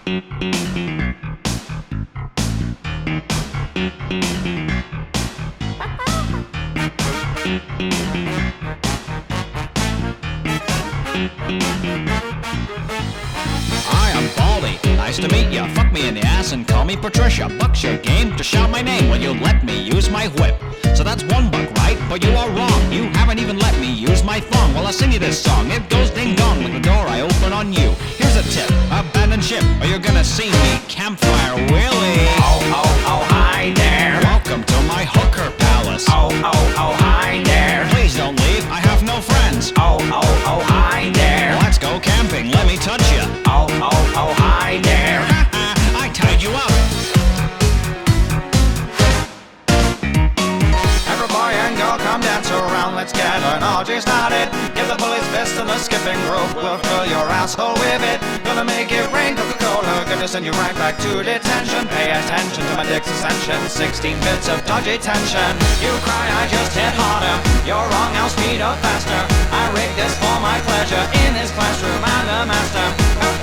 Hi, I'm Baldy. Nice to meet ya. Fuck me in the ass and call me Patricia. Buck's your game to shout my name. Will you let me use my whip? So that's one buck, right? But you are wrong. You haven't even let me use my thong. Well, I'll sing you this song. It goes ding dong like the door I open on you. Here's a tip. Abandon ship or you're gonna see me. Campfire Willie. Oh, oh, oh, hi there. Welcome to my hooker palace. Oh, oh, oh, hi there. Please don't leave. I have no friends. Oh, oh, oh, hi there. Let's go camping. Let me touch you. Oh, oh, oh, hi there. I tied you up. Every boy and girl come dance around, let's get an orgy started. Give the bullies fist and the skipping rope, we'll fill your asshole with it. Gonna make it rain Coca-Cola, gonna send you right back to detention. Pay attention to my dick's ascension, 16 bits of dodgy tension. You cry, I just hit harder, you're wrong, I'll speed up faster. I rigged this for my pleasure, in his classroom I'm the master.